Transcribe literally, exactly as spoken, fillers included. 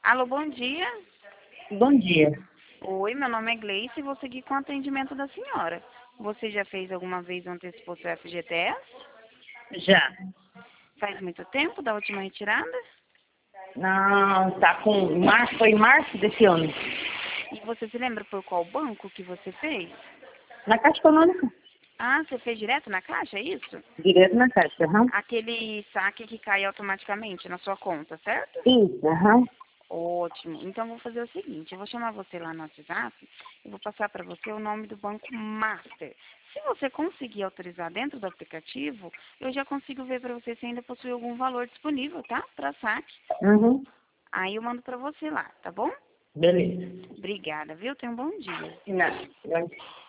Alô, bom dia. Bom dia. Oi, meu nome é Gleice e vou seguir com o atendimento da senhora. Você já fez alguma vez um antecipo do F G T S? Já. Faz muito tempo da última retirada? Não, tá com março, foi em março desse ano. E você se lembra por qual banco que você fez? Na Caixa Econômica. Ah, você fez direto na caixa, é isso? Direto na Caixa, aham. Aquele saque que cai automaticamente na sua conta, certo? Isso, aham. Ótimo. Então, eu vou fazer o seguinte, eu vou chamar você lá no WhatsApp e vou passar para você o nome do Banco Master. Se você conseguir autorizar dentro do aplicativo, eu já consigo ver para você se ainda possui algum valor disponível, tá? Para saque. Uhum. Aí eu mando para você lá, tá bom? Beleza. Obrigada, viu? Tenha um bom dia. Não.